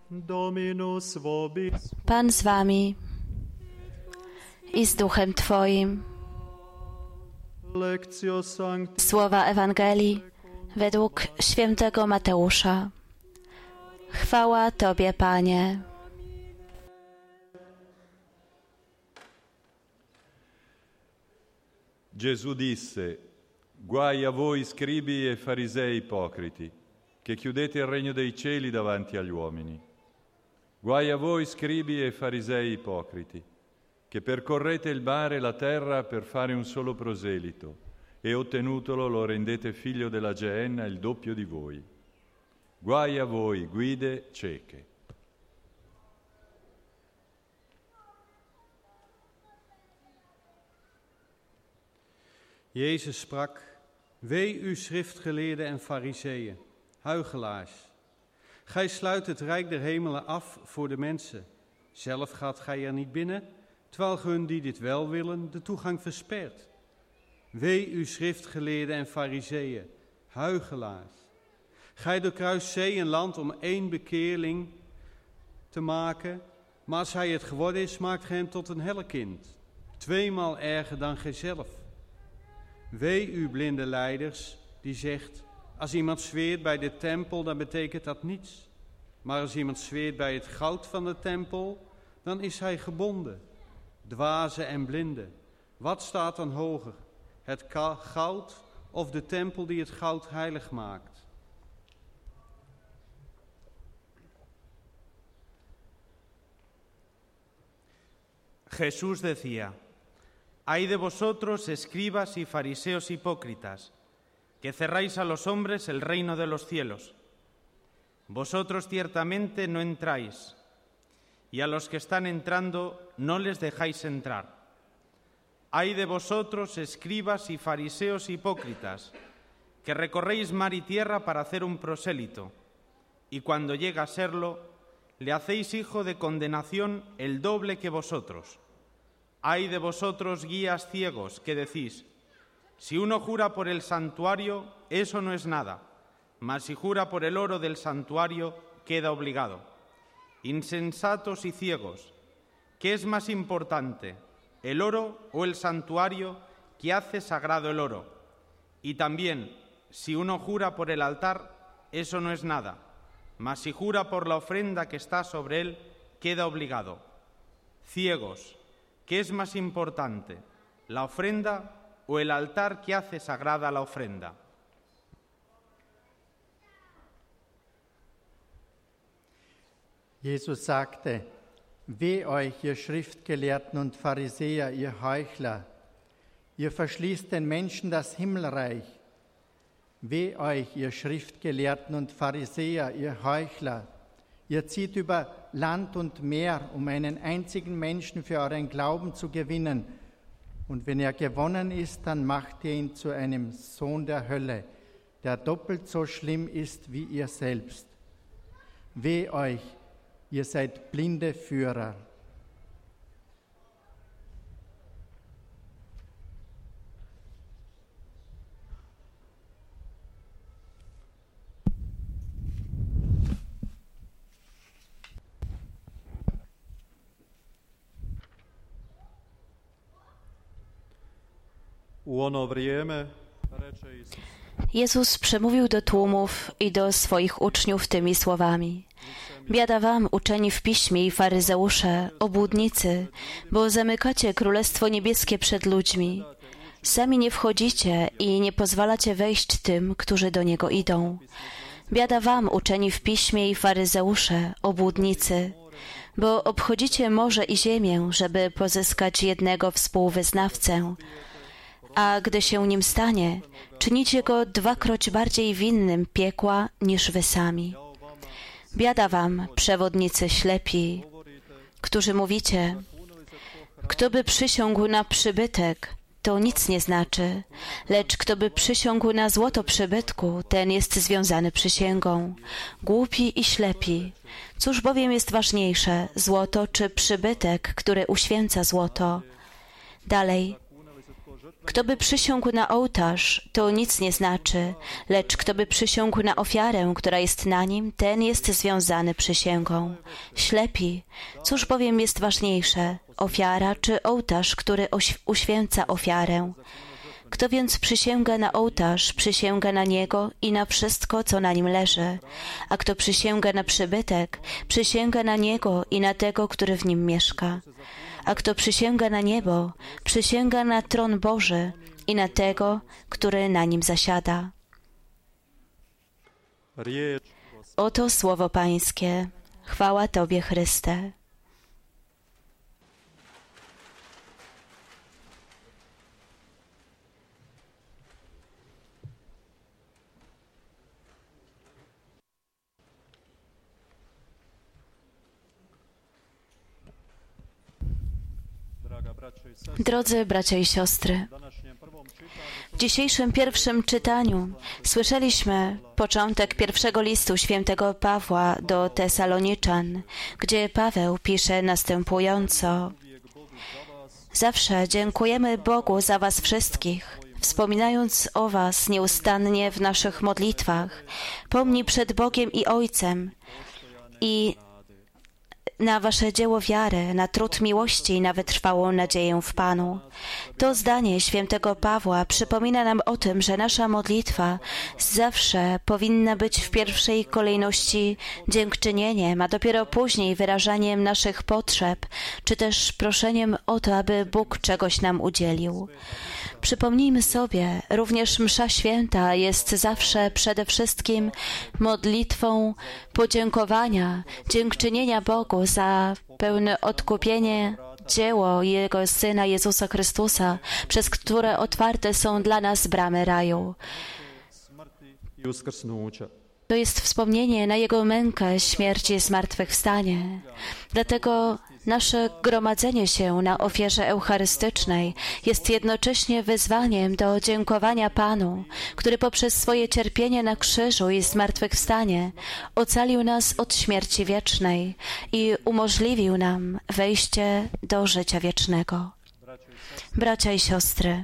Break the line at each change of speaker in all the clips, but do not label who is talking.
Dominus vobis.
Pan z wami i z duchem Twoim.
Lectio Sancti.
Słowa Ewangelii według świętego Mateusza. Chwała Tobie, Panie.
Gesù disse: Guai a voi scribi e farisei ipocriti, che chiudete il regno dei cieli davanti agli uomini. Guai a voi scribi e farisei ipocriti, che percorrete il mare e la terra per fare un solo proselito, e ottenutolo lo rendete figlio della Geenna il doppio di voi. Guai a voi, guide cieche.
Jezus sprak: Wee u schriftgeleerden en fariseeën, huichelaars. Gij sluit het rijk der hemelen af voor de mensen. Zelf gaat gij er niet binnen, terwijl ge hun die dit wel willen de toegang verspert. Wee u schriftgeleerden en fariseeën, huichelaars. Gij doorkruist zee en land om 1 bekeerling te maken, maar als hij het geworden is, maakt gij hem tot een hellekind, 2-maal erger dan gijzelf. Wee u blinde leiders, die zegt: als iemand zweert bij de tempel, dan betekent dat niets. Maar als iemand zweert bij het goud van de tempel, dan is hij gebonden. Dwazen en blinden, wat staat dan hoger? Het goud of de tempel die het goud heilig maakt?
Jesús decía: Ay de vosotros, escribas y fariseos hipócritas, que cerráis a los hombres el reino de los cielos. Vosotros ciertamente no entráis, y a los que están entrando no les dejáis entrar. Ay de vosotros, escribas y fariseos hipócritas, que recorréis mar y tierra para hacer un prosélito, y cuando llega a serlo, le hacéis hijo de condenación el doble que vosotros. Ay de vosotros, guías ciegos, que decís: si uno jura por el santuario, eso no es nada, mas si jura por el oro del santuario, queda obligado. Insensatos y ciegos, ¿qué es más importante, el oro o el santuario que hace sagrado el oro? Y también, si uno jura por el altar, eso no es nada, mas si jura por la ofrenda que está sobre él, queda obligado. Ciegos, ¿qué es más importante, la ofrenda o el altar que hace sagrada la ofrenda?
Jesus sagte: Weh euch, ihr Schriftgelehrten und Pharisäer, ihr Heuchler! Ihr verschließt den Menschen das Himmelreich. Weh euch, ihr Schriftgelehrten und Pharisäer, ihr Heuchler! Ihr zieht über Land und Meer, um einen einzigen Menschen für euren Glauben zu gewinnen. Und wenn er gewonnen ist, dann macht ihr ihn zu einem Sohn der Hölle, der doppelt so schlimm ist wie ihr selbst. Weh euch, ihr seid blinde Führer.
Jezus przemówił do tłumów i do swoich uczniów tymi słowami: Biada wam, uczeni w piśmie i faryzeusze, obłudnicy, bo zamykacie Królestwo Niebieskie przed ludźmi. Sami nie wchodzicie i nie pozwalacie wejść tym, którzy do niego idą. Biada wam, uczeni w piśmie i faryzeusze, obłudnicy, bo obchodzicie morze i ziemię, żeby pozyskać jednego współwyznawcę. A gdy się nim stanie, czynicie go 2-kroć bardziej winnym piekła niż wy sami. Biada wam, przewodnicy ślepi, którzy mówicie: kto by przysiągł na przybytek, to nic nie znaczy, lecz kto by przysiągł na złoto przybytku, ten jest związany przysięgą. Głupi i ślepi, cóż bowiem jest ważniejsze, złoto czy przybytek, który uświęca złoto? Dalej, Kto by przysiągł na ołtarz, to nic nie znaczy, lecz kto by przysiągł na ofiarę, która jest na nim, ten jest związany przysięgą. Ślepi, cóż bowiem jest ważniejsze, ofiara czy ołtarz, który uświęca ofiarę? Kto więc przysięga na ołtarz, przysięga na niego i na wszystko, co na nim leży, a kto przysięga na przybytek, przysięga na niego i na tego, który w nim mieszka. A kto przysięga na niebo, przysięga na tron Boży i na tego, który na nim zasiada. Oto słowo Pańskie. Chwała Tobie, Chryste. Drodzy bracia i siostry, w dzisiejszym pierwszym czytaniu słyszeliśmy początek pierwszego listu świętego Pawła do Tesaloniczan, gdzie Paweł pisze następująco. Zawsze dziękujemy Bogu za was wszystkich, wspominając o was nieustannie w naszych modlitwach, pomni przed Bogiem i Ojcem i na wasze dzieło wiary, na trud miłości i na wytrwałą nadzieję w Panu. To zdanie świętego Pawła przypomina nam o tym, że nasza modlitwa zawsze powinna być w pierwszej kolejności dziękczynieniem, a dopiero później wyrażaniem naszych potrzeb, czy też proszeniem o to, aby Bóg czegoś nam udzielił. Przypomnijmy sobie, również msza święta jest zawsze przede wszystkim modlitwą podziękowania, dziękczynienia Bogu za pełne odkupienie dzieło Jego Syna Jezusa Chrystusa, przez które otwarte są dla nas bramy raju. To jest wspomnienie na Jego mękę, śmierć i zmartwychwstanie. Dlatego nasze gromadzenie się na ofierze eucharystycznej jest jednocześnie wyzwaniem do dziękowania Panu, który poprzez swoje cierpienie na krzyżu i zmartwychwstanie ocalił nas od śmierci wiecznej i umożliwił nam wejście do życia wiecznego. Bracia i siostry,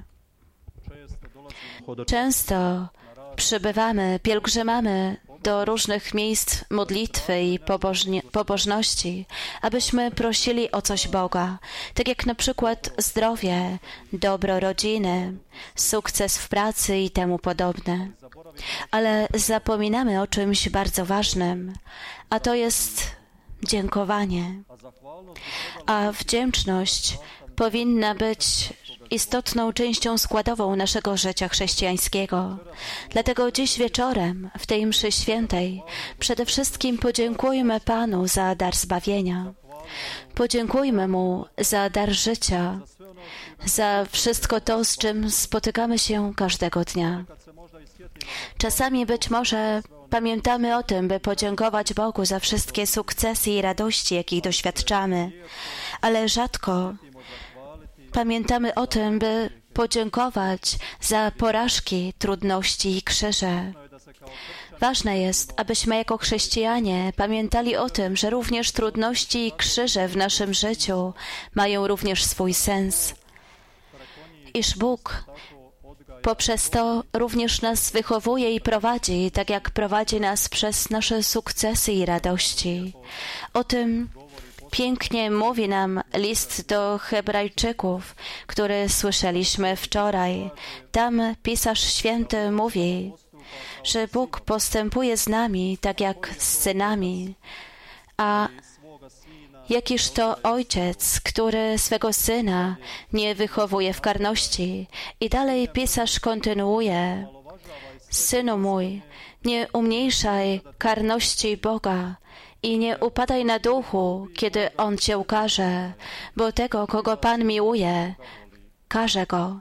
często przybywamy, pielgrzymamy do różnych miejsc modlitwy i pobożności, abyśmy prosili o coś Boga, tak jak na przykład zdrowie, dobro rodziny, sukces w pracy i temu podobne. Ale zapominamy o czymś bardzo ważnym, a to jest dziękowanie. A wdzięczność powinna być istotną częścią składową naszego życia chrześcijańskiego. Dlatego dziś wieczorem, w tej mszy świętej, przede wszystkim podziękujmy Panu za dar zbawienia. Podziękujmy Mu za dar życia, za wszystko to, z czym spotykamy się każdego dnia. Czasami być może pamiętamy o tym, by podziękować Bogu za wszystkie sukcesy i radości, jakich doświadczamy, ale rzadko pamiętamy o tym, by podziękować za porażki, trudności i krzyże. Ważne jest, abyśmy jako chrześcijanie pamiętali o tym, że również trudności i krzyże w naszym życiu mają również swój sens. Iż Bóg poprzez to również nas wychowuje i prowadzi, tak jak prowadzi nas przez nasze sukcesy i radości. O tym pięknie mówi nam list do Hebrajczyków, który słyszeliśmy wczoraj. Tam Pisarz Święty mówi, że Bóg postępuje z nami tak jak z synami, a jakiż to ojciec, który swego syna nie wychowuje w karności. I dalej pisarz kontynuuje, synu mój, nie umniejszaj karności Boga i nie upadaj na duchu, kiedy On cię ukaże, bo tego, kogo Pan miłuje, karze go.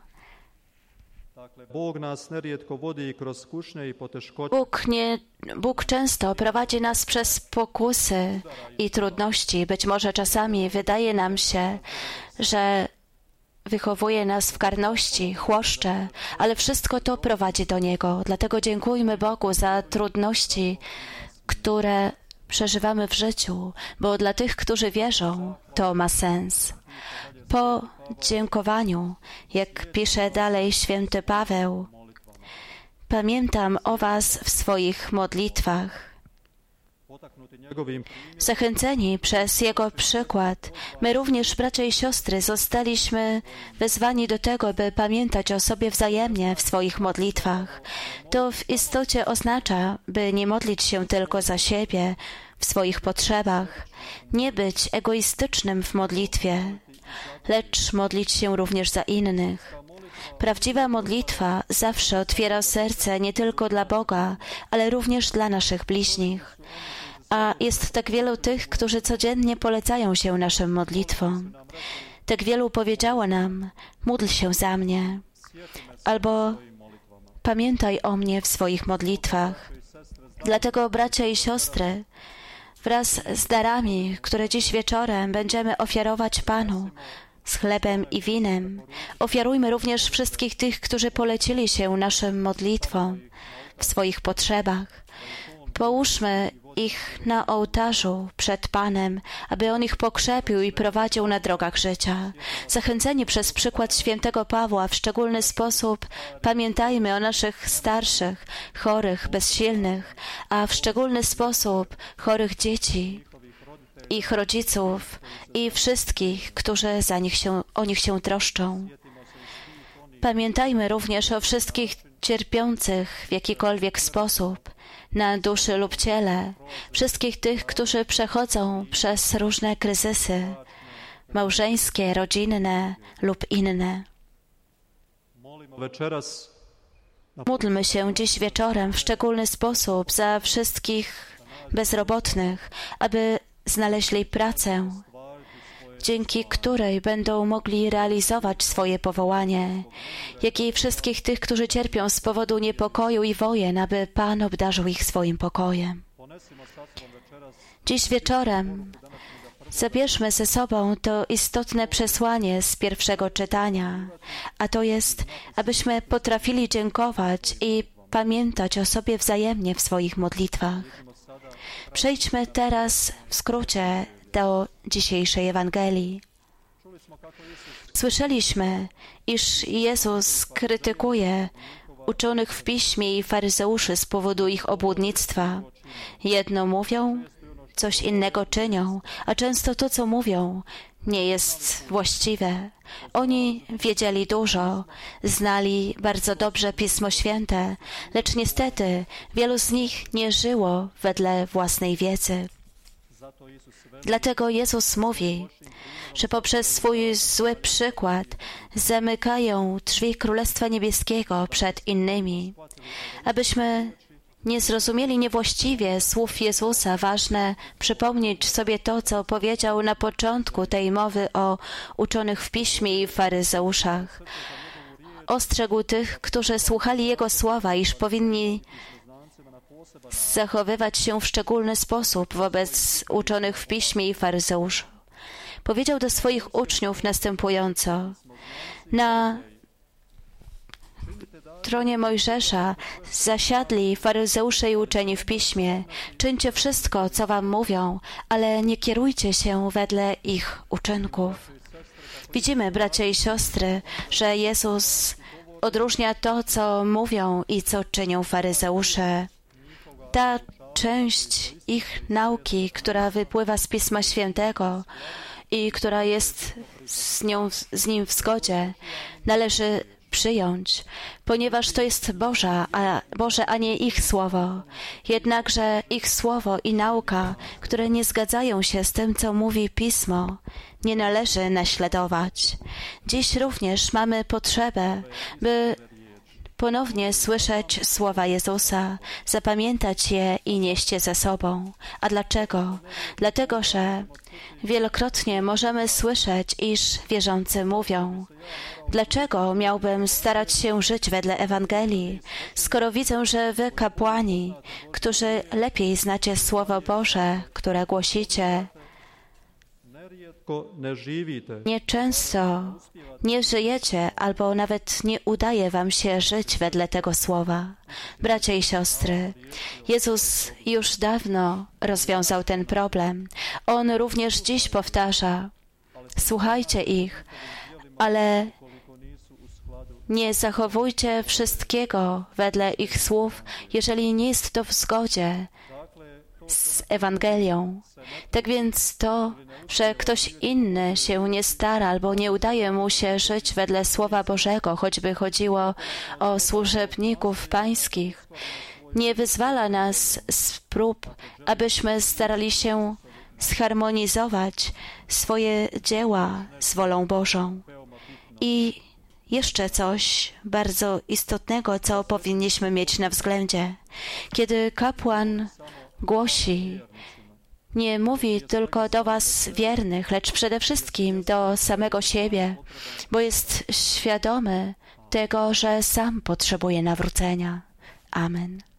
Bóg często prowadzi nas przez pokusy i trudności. Być może czasami wydaje nam się, że wychowuje nas w karności, chłoszcze, ale wszystko to prowadzi do Niego. Dlatego dziękujmy Bogu za trudności, które przeżywamy w życiu, bo dla tych, którzy wierzą, to ma sens. Po dziękowaniu, jak pisze dalej święty Paweł, pamiętam o was w swoich modlitwach. Zachęceni przez Jego przykład, my również, bracia i siostry, zostaliśmy wezwani do tego, by pamiętać o sobie wzajemnie w swoich modlitwach. To w istocie oznacza, by nie modlić się tylko za siebie w swoich potrzebach, nie być egoistycznym w modlitwie, lecz modlić się również za innych. Prawdziwa modlitwa zawsze otwiera serce nie tylko dla Boga, ale również dla naszych bliźnich. A jest tak wielu tych, którzy codziennie polecają się naszym modlitwom. Tak wielu powiedziało nam: módl się za mnie, albo pamiętaj o mnie w swoich modlitwach. Dlatego, bracia i siostry, wraz z darami, które dziś wieczorem będziemy ofiarować Panu, z chlebem i winem, ofiarujmy również wszystkich tych, którzy polecili się naszym modlitwom w swoich potrzebach. Połóżmy ich na ołtarzu przed Panem, aby On ich pokrzepił i prowadził na drogach życia. Zachęceni przez przykład świętego Pawła w szczególny sposób pamiętajmy o naszych starszych, chorych, bezsilnych, a w szczególny sposób chorych dzieci, ich rodziców i wszystkich, którzy o nich się troszczą. Pamiętajmy również o wszystkich cierpiących w jakikolwiek sposób, na duszy lub ciele, wszystkich tych, którzy przechodzą przez różne kryzysy, małżeńskie, rodzinne lub inne. Módlmy się dziś wieczorem w szczególny sposób za wszystkich bezrobotnych, aby znaleźli pracę, dzięki której będą mogli realizować swoje powołanie, jak i wszystkich tych, którzy cierpią z powodu niepokoju i wojen, aby Pan obdarzył ich swoim pokojem. Dziś wieczorem zabierzmy ze sobą to istotne przesłanie z pierwszego czytania, a to jest, abyśmy potrafili dziękować i pamiętać o sobie wzajemnie w swoich modlitwach. Przejdźmy teraz w skrócie do dzisiejszej Ewangelii. Słyszeliśmy, iż Jezus krytykuje uczonych w piśmie i faryzeuszy z powodu ich obłudnictwa. Jedno mówią, coś innego czynią, a często to, co mówią, nie jest właściwe. Oni wiedzieli dużo, znali bardzo dobrze Pismo Święte, lecz niestety wielu z nich nie żyło wedle własnej wiedzy. Dlatego Jezus mówi, że poprzez swój zły przykład zamykają drzwi Królestwa Niebieskiego przed innymi. Abyśmy nie zrozumieli niewłaściwie słów Jezusa, ważne przypomnieć sobie to, co powiedział na początku tej mowy o uczonych w piśmie i faryzeuszach. Ostrzegł tych, którzy słuchali Jego słowa, iż powinni zachowywać się w szczególny sposób wobec uczonych w piśmie i faryzeuszów. Powiedział do swoich uczniów następująco: na tronie Mojżesza zasiadli faryzeusze i uczeni w piśmie. Czyńcie wszystko, co wam mówią, ale nie kierujcie się wedle ich uczynków. Widzimy, bracia i siostry, że Jezus odróżnia to, co mówią i co czynią faryzeusze. Ta część ich nauki, która wypływa z Pisma Świętego i która jest z nim w zgodzie, należy przyjąć, ponieważ to jest Boże, a nie ich słowo. Jednakże ich słowo i nauka, które nie zgadzają się z tym, co mówi Pismo, nie należy naśladować. Dziś również mamy potrzebę, by ponownie słyszeć słowa Jezusa, zapamiętać je i nieść je ze sobą. A dlaczego? Dlatego, że wielokrotnie możemy słyszeć, iż wierzący mówią: dlaczego miałbym starać się żyć wedle Ewangelii, skoro widzę, że wy, kapłani, którzy lepiej znacie Słowo Boże, które głosicie, Nieczęsto nie żyjecie, albo nawet nie udaje wam się żyć wedle tego słowa. Bracia i siostry, Jezus już dawno rozwiązał ten problem. On również dziś powtarza: słuchajcie ich, ale nie zachowujcie wszystkiego wedle ich słów, jeżeli nie jest to w zgodzie z Ewangelią. Tak więc to, że ktoś inny się nie stara albo nie udaje mu się żyć wedle Słowa Bożego, choćby chodziło o służebników pańskich, nie wyzwala nas z prób, abyśmy starali się zharmonizować swoje dzieła z wolą Bożą. I jeszcze coś bardzo istotnego, co powinniśmy mieć na względzie. Kiedy kapłan głosi, nie mówi tylko do was wiernych, lecz przede wszystkim do samego siebie, bo jest świadomy tego, że sam potrzebuje nawrócenia. Amen.